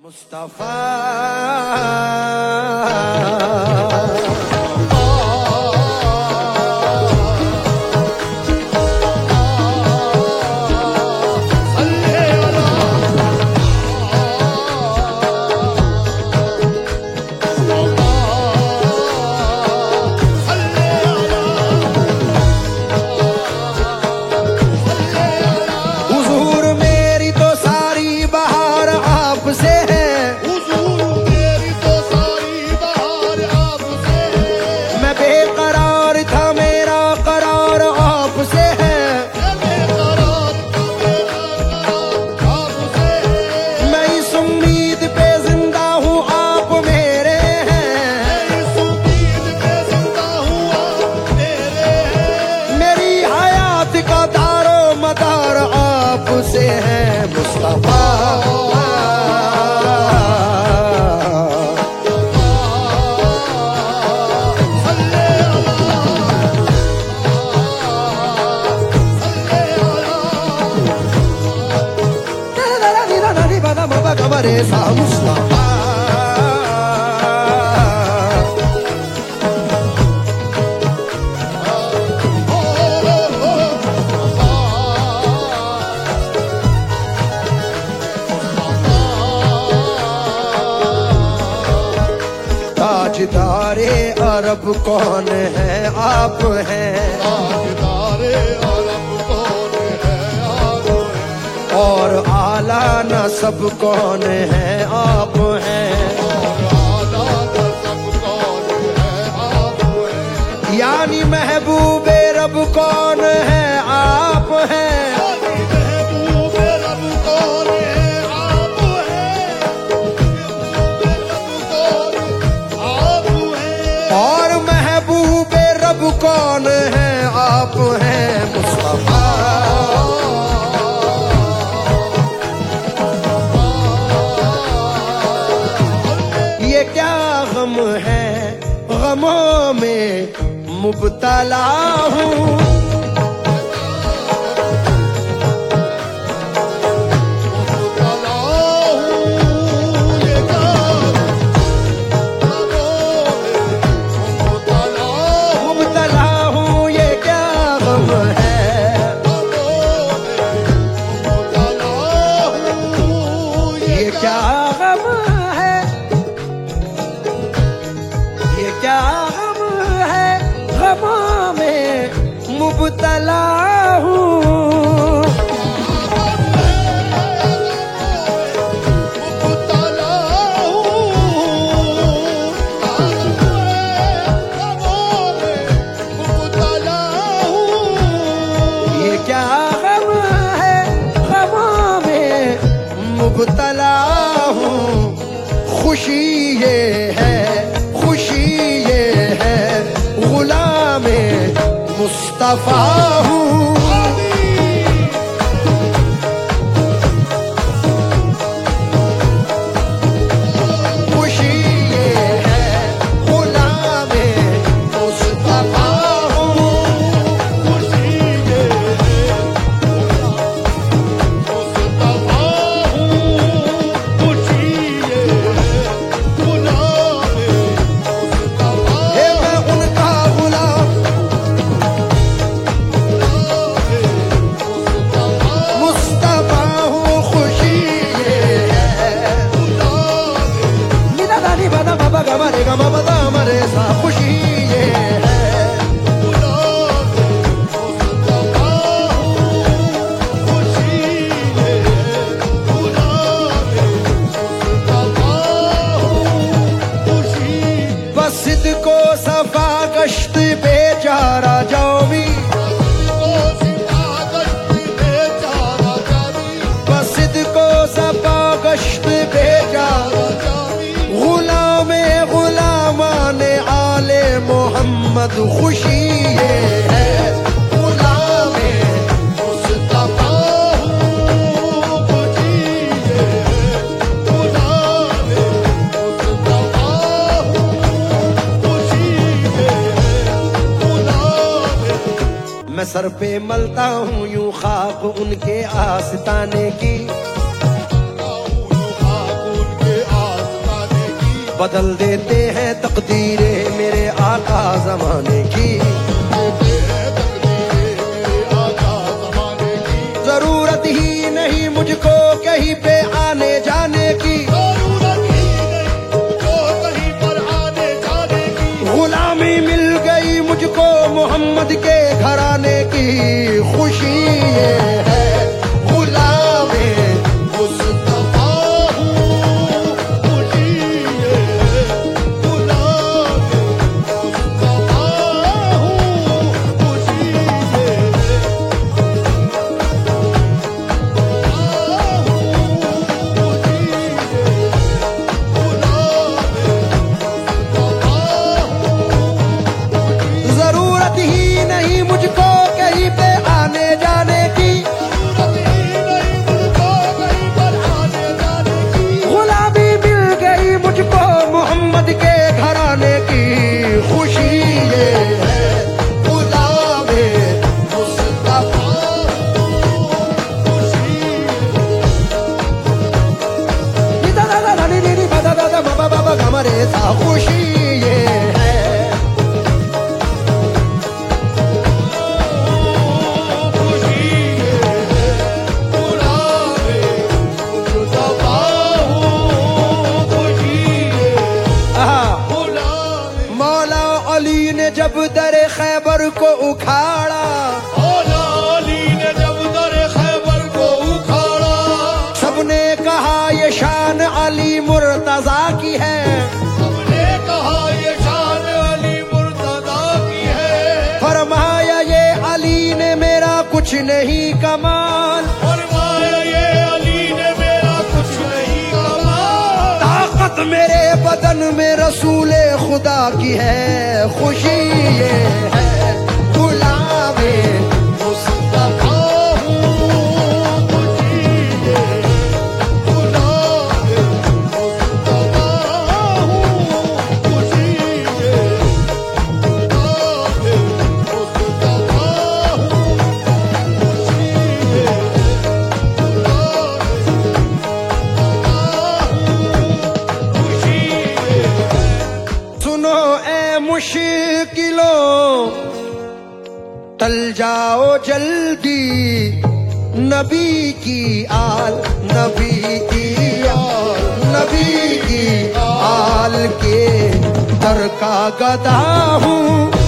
मुस्तफा से है मुस्तफा मुस्तफा ताजदारे अरब कौन है आप हैं, ताजदारे अरब कौन है आप हैं, और आला नसब कौन है आप हैं, और आला नसब कौन है आप हैं, यानी महबूबे रब कौन है आप हैं, महबूबे रब कौन है आप हैं, और महबूबे रब कौन है आप हैं मुस्तफा। ये क्या गम है, गमों में मुब्तला हूँ, मुब्तला हूँ, ये क्या गम है, गमों में मुब्तला हूँ, खुशी ये है, खुशी ये है, गुलामे मुस्तफा हूँ, खुशी ये है, गुलामे मुस्तफा हूँ, खुशी ये है, मुस्तफा हूँ, खुशी ये है, गुलामे मुस्तफा, हे मैं उनका गुलाम मुस्तफा हूँ, खुशी ये है, निदा दानी बदा बाबा गमरे गम बदा मरे सा, खुशी ये है, बसिद को सफा गश्त बेचारा जावी, बसिद को सफा गश्त बेचारा, गुलामे गुलामाने आले मोहम्मद, खुशी ये है, गुलामे मुस्तफा हूँ, खुशी ये है, गुलामे मुस्तफा हूँ, खुशी ये है, गुलामे। मैं सर पे मलता हूँ यूं खाक उनके आस्ताने की, खाक उनके बदल देते हैं तकदीरें मेरे आका जमाने की। जरूरत ही नहीं मुझको कहीं पे आने जाने की, गुलामी मिल गई मुझको मोहम्मद के घराने की। खुशी ये है गुलामे मुस्तफा हूँ, खुशी ये है गुलामे मुस्तफा हूँ, खुशी ये है जरूरत ही नहीं मुझको कहीं पे आने जाने की, गुलामी मिल गई मुझको मोहम्मद के घराने की। खुशी ये है गुलामे मुस्तफा, खुशी हमारे सा खुशी ये है। मौला अली ने जब दरे खैबर को उखाड़ा, मौला अली ने जब दरे खैबर को उखाड़ा, सबने कहा ये शान अली मुर्तजा की है, सबने कहा ये शान अली मुर्तजा की है। फरमाया ये अली ने मेरा कुछ नहीं कमाल, फरमाया ये अली ने मेरा कुछ नहीं कमाल, ताकत मेरे बदन में रसूले खुदा की है। खुशी ये है गुलामे मुस्तफा हूँ, खुशी ये है गुलामे मुस्तफा हूँ, खुशी ये है गुलामे मुस्तफा हूँ, खुशी ये है गुलामे। सुनो ए मुश्किलों टल जाओ जल्दी, नबी की आल, नबी की आल, नबी की आल के दर का गदा हूँ।